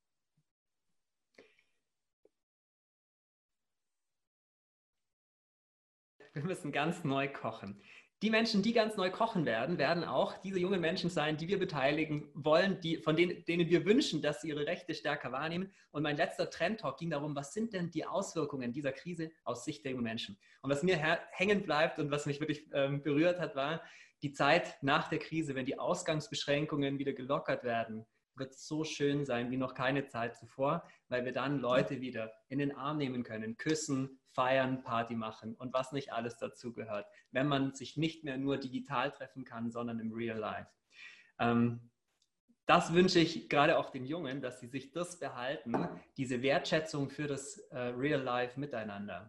Wir müssen ganz neu kochen. Die Menschen, die ganz neu kochen werden, werden auch diese jungen Menschen sein, die wir beteiligen wollen, die, von denen, denen wir wünschen, dass sie ihre Rechte stärker wahrnehmen. Und mein letzter Trend-Talk ging darum, was sind denn die Auswirkungen dieser Krise aus Sicht der jungen Menschen? Und was mir hängen bleibt und was mich wirklich ähm, berührt hat, war die Zeit nach der Krise, wenn die Ausgangsbeschränkungen wieder gelockert werden, wird so schön sein wie noch keine Zeit zuvor, weil wir dann Leute wieder in den Arm nehmen können, küssen, feiern, Party machen und was nicht alles dazu gehört, wenn man sich nicht mehr nur digital treffen kann, sondern im Real Life. Ähm, das wünsche ich gerade auch den Jungen, dass sie sich das behalten, diese Wertschätzung für das äh, Real Life miteinander.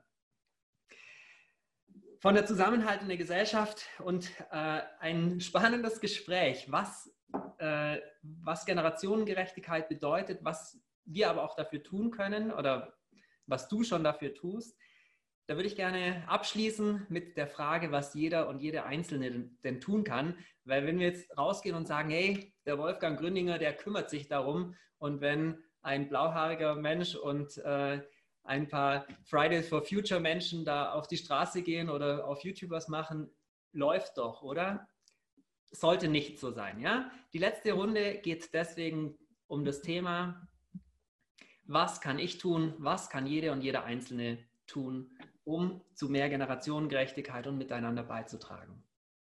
Von der zusammenhaltenden Gesellschaft und äh, ein spannendes Gespräch, was, äh, was Generationengerechtigkeit bedeutet, was wir aber auch dafür tun können oder was du schon dafür tust. Da würde ich gerne abschließen mit der Frage, was jeder und jede Einzelne denn, denn tun kann. Weil wenn wir jetzt rausgehen und sagen, hey, der Wolfgang Gründinger, der kümmert sich darum, und wenn ein blauhaariger Mensch und äh, ein paar Fridays for Future Menschen da auf die Straße gehen oder auf YouTube was machen, läuft doch, oder? Sollte nicht so sein, ja? Die letzte Runde geht deswegen um das Thema, was kann ich tun, was kann jede und jeder Einzelne tun, um zu mehr Generationengerechtigkeit und Miteinander beizutragen.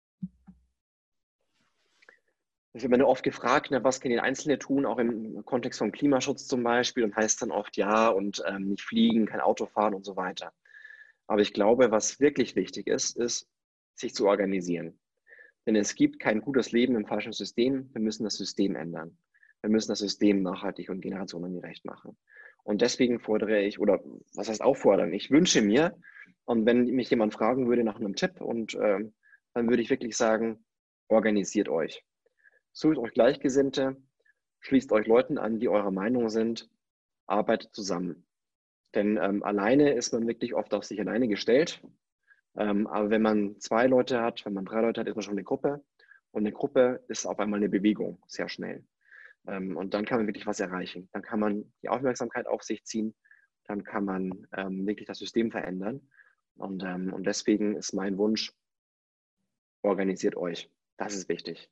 Ich werde oft gefragt, ne, was können die Einzelne tun, auch im Kontext von Klimaschutz zum Beispiel, und heißt dann oft ja und ähm, nicht fliegen, kein Auto fahren und so weiter. Aber ich glaube, was wirklich wichtig ist, ist, sich zu organisieren. Denn es gibt kein gutes Leben im falschen System. Wir müssen das System ändern. Wir müssen das System nachhaltig und generationengerecht machen. Und deswegen fordere ich, oder was heißt auffordern, ich wünsche mir, und wenn mich jemand fragen würde nach einem Tipp, und äh, dann würde ich wirklich sagen, organisiert euch. Sucht euch Gleichgesinnte, schließt euch Leuten an, die eurer Meinung sind, arbeitet zusammen. Denn ähm, alleine ist man wirklich oft auf sich alleine gestellt. Ähm, aber wenn man zwei Leute hat, wenn man drei Leute hat, ist man schon eine Gruppe. Und eine Gruppe ist auf einmal eine Bewegung, sehr schnell. Ähm, und dann kann man wirklich was erreichen. Dann kann man die Aufmerksamkeit auf sich ziehen. Dann kann man ähm, wirklich das System verändern. Und, ähm, und deswegen ist mein Wunsch, organisiert euch. Das ist wichtig.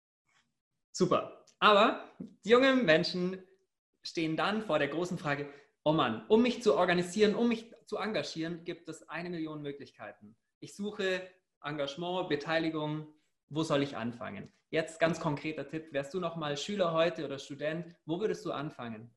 Super. Aber die jungen Menschen stehen dann vor der großen Frage, oh Mann, um mich zu organisieren, um mich zu engagieren, gibt es eine Million Möglichkeiten. Ich suche Engagement, Beteiligung. Wo soll ich anfangen? Jetzt ganz konkreter Tipp. Wärst du noch mal Schüler heute oder Student? Wo würdest du anfangen?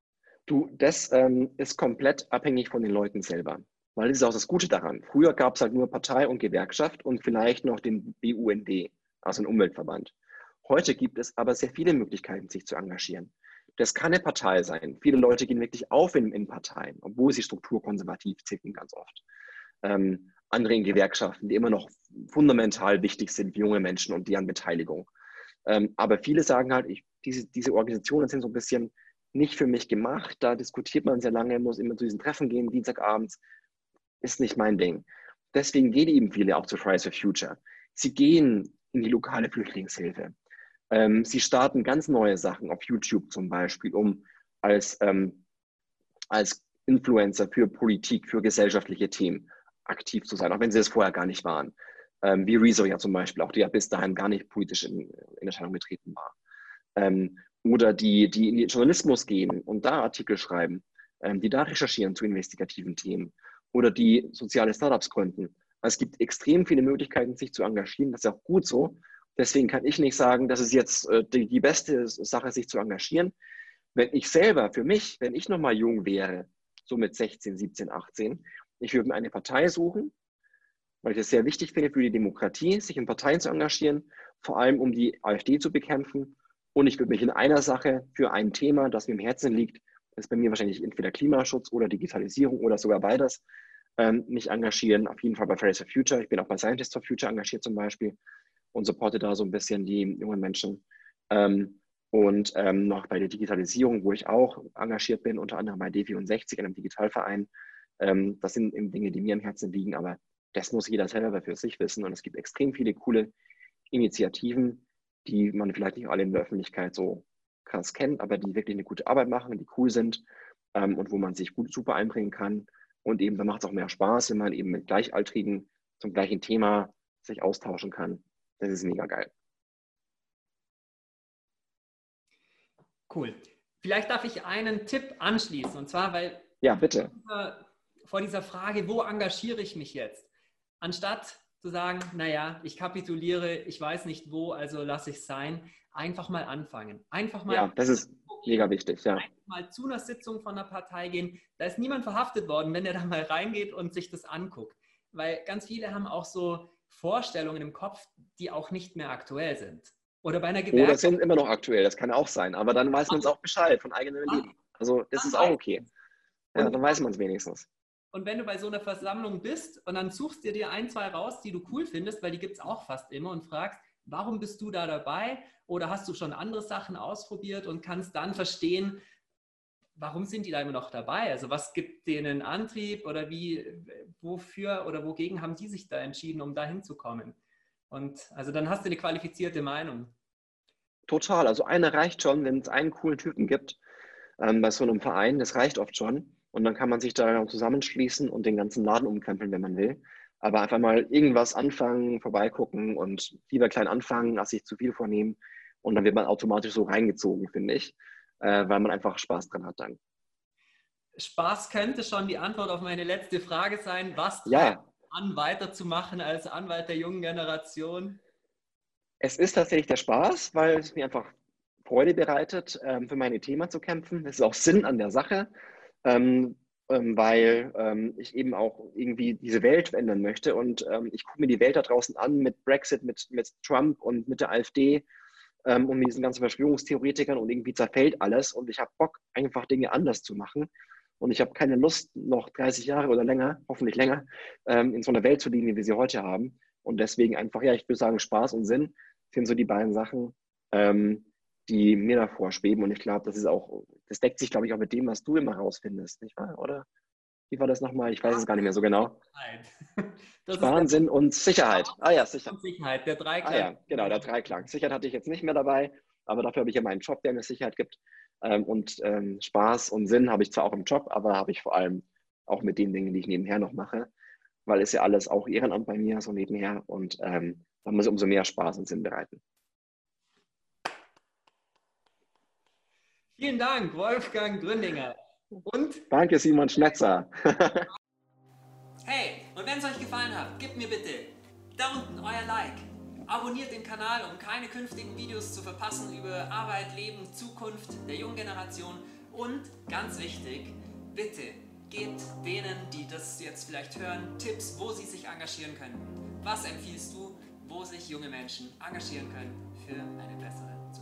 Du, das ähm, ist komplett abhängig von den Leuten selber. Weil das ist auch das Gute daran. Früher gab es halt nur Partei und Gewerkschaft und vielleicht noch den B U N D, also einen Umweltverband. Heute gibt es aber sehr viele Möglichkeiten, sich zu engagieren. Das kann eine Partei sein. Viele Leute gehen wirklich auf in, in Parteien, obwohl sie strukturkonservativ ticken ganz oft. Ähm, andere in Gewerkschaften, die immer noch fundamental wichtig sind für junge Menschen und deren Beteiligung. Ähm, aber viele sagen halt, ich, diese, diese Organisationen sind so ein bisschen nicht für mich gemacht. Da diskutiert man sehr lange, muss immer zu diesen Treffen gehen, Dienstagabends. Ist nicht mein Ding. Deswegen gehen eben viele auch zu Fridays for Future. Sie gehen in die lokale Flüchtlingshilfe. Ähm, sie starten ganz neue Sachen auf YouTube zum Beispiel, um als, ähm, als Influencer für Politik, für gesellschaftliche Themen aktiv zu sein, auch wenn sie es vorher gar nicht waren. Ähm, wie Rezo ja zum Beispiel, auch die ja bis dahin gar nicht politisch in, in Erscheinung getreten war. Ähm, oder die, die in den Journalismus gehen und da Artikel schreiben, ähm, die da recherchieren zu investigativen Themen oder die soziale Startups gründen. Also es gibt extrem viele Möglichkeiten, sich zu engagieren. Das ist auch gut so. Deswegen kann ich nicht sagen, das ist jetzt äh, die, die beste Sache, sich zu engagieren. Wenn ich selber, für mich, wenn ich nochmal jung wäre, so mit sechzehn, siebzehn, achtzehn, ich würde mir eine Partei suchen, weil ich es sehr wichtig finde für die Demokratie, sich in Parteien zu engagieren, vor allem um die AfD zu bekämpfen. Und ich würde mich in einer Sache für ein Thema, das mir im Herzen liegt, das ist bei mir wahrscheinlich entweder Klimaschutz oder Digitalisierung oder sogar beides, ähm, mich engagieren. Auf jeden Fall bei Fridays for Future. Ich bin auch bei Scientists for Future engagiert zum Beispiel und supporte da so ein bisschen die jungen Menschen. Ähm, und ähm, noch bei der Digitalisierung, wo ich auch engagiert bin, unter anderem bei D vierundsechzig, einem Digitalverein. Ähm, das sind eben Dinge, die mir am Herzen liegen, aber das muss jeder selber für sich wissen. Und es gibt extrem viele coole Initiativen, die man vielleicht nicht alle in der Öffentlichkeit so krass kennt, aber die wirklich eine gute Arbeit machen, die cool sind ähm, und wo man sich gut super einbringen kann. Und eben, da macht es auch mehr Spaß, wenn man eben mit Gleichaltrigen zum gleichen Thema sich austauschen kann. Das ist mega geil. Cool. Vielleicht darf ich einen Tipp anschließen, und zwar, weil ja, bitte. Vor, dieser, vor dieser Frage, wo engagiere ich mich jetzt? Anstatt zu sagen, naja, ich kapituliere, ich weiß nicht wo, also lasse ich es sein, einfach mal anfangen. Einfach mal, ja, das ist mega wichtig, ja. Einfach mal zu einer Sitzung von einer Partei gehen. Da ist niemand verhaftet worden, wenn er da mal reingeht und sich das anguckt. Weil ganz viele haben auch so Vorstellungen im Kopf, die auch nicht mehr aktuell sind. Oder bei einer Gewerkschaft. Oder sind immer noch aktuell, das kann auch sein. Aber dann weiß man es auch Bescheid von eigenem Leben. Also das ist auch okay. Ja, dann weiß man es wenigstens. Und wenn du bei so einer Versammlung bist und dann suchst du dir ein, zwei raus, die du cool findest, weil die gibt es auch fast immer, und fragst, warum bist du da dabei? Oder hast du schon andere Sachen ausprobiert und kannst dann verstehen, warum sind die da immer noch dabei? Also was gibt denen Antrieb oder wie, wofür oder wogegen haben die sich da entschieden, um da hinzukommen? Und also dann hast du eine qualifizierte Meinung. Total, also eine reicht schon, wenn es einen coolen Typen gibt ähm, bei so einem Verein, das reicht oft schon. Und dann kann man sich da zusammenschließen und den ganzen Laden umkrempeln, wenn man will. Aber einfach mal irgendwas anfangen, vorbeigucken und lieber klein anfangen, als sich zu viel vornehmen. Und dann wird man automatisch so reingezogen, finde ich, äh, weil man einfach Spaß dran hat dann. Spaß könnte schon die Antwort auf meine letzte Frage sein. Was treibt Ja. an, weiterzumachen als Anwalt der jungen Generation? Es ist tatsächlich der Spaß, weil es mir einfach Freude bereitet, ähm, für meine Themen zu kämpfen. Es ist auch Sinn an der Sache, ähm, ähm, weil ähm, ich eben auch irgendwie diese Welt verändern möchte. Und ähm, ich gucke mir die Welt da draußen an mit Brexit, mit, mit Trump und mit der AfD ähm, und mit diesen ganzen Verschwörungstheoretikern, und irgendwie zerfällt alles. Und ich habe Bock, einfach Dinge anders zu machen. Und ich habe keine Lust, noch dreißig Jahre oder länger, hoffentlich länger, ähm, in so einer Welt zu leben, wie wir sie heute haben. Und deswegen einfach, ja, ich würde sagen, Spaß und Sinn sind so die beiden Sachen, ähm, die mir davor schweben. Und ich glaube, das ist auch, das deckt sich, glaube ich, auch mit dem, was du immer rausfindest, nicht wahr? Oder? Wie war das nochmal? Ich weiß es gar nicht mehr so genau. Das Sparen, Sinn und Sicherheit. Ah ja, Sicherheit. Und Sicherheit, der Dreiklang. Ah ja, genau, der Dreiklang. Sicherheit hatte ich jetzt nicht mehr dabei, aber dafür habe ich ja meinen Job, der mir Sicherheit gibt. Ähm, und ähm, Spaß und Sinn habe ich zwar auch im Job, aber habe ich vor allem auch mit den Dingen, die ich nebenher noch mache, weil es ja alles auch Ehrenamt bei mir so nebenher, und ähm, da muss umso mehr Spaß und Sinn bereiten. Vielen Dank, Wolfgang Gründinger. Und danke, Simon Schnetzer. Hey, und wenn es euch gefallen hat, gebt mir bitte da unten euer Like. Abonniert den Kanal, um keine künftigen Videos zu verpassen über Arbeit, Leben, Zukunft der jungen Generation. Und ganz wichtig, bitte gebt denen, die das jetzt vielleicht hören, Tipps, wo sie sich engagieren können. Was empfiehlst du, wo sich junge Menschen engagieren können für eine bessere Zukunft?